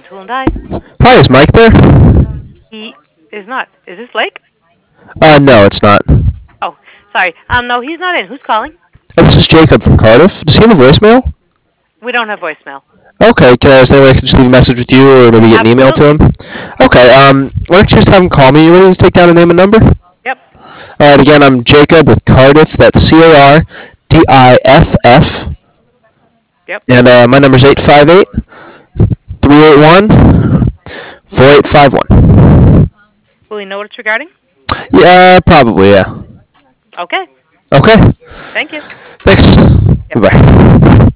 Tool and Die. Hi, is Mike there? He is not. Is this Blake? No, it's not. Oh, sorry. No, he's not in. Who's calling? This is Jacob from Cardiff. Does he have a voicemail? We don't have voicemail. Okay, is there any way I can just leave a message with you or maybe get an email to Absolutely. him? Okay, why don't you just have him call me? You ready to take down a name and number? Yep. Alright, again, I'm Jacob with Cardiff. That's Cardiff. Yep. And my number's 858-381-4851. Will he know what it's regarding? Yeah, probably, yeah. Okay. Okay, Thank you. thanks. Yep. Bye-bye.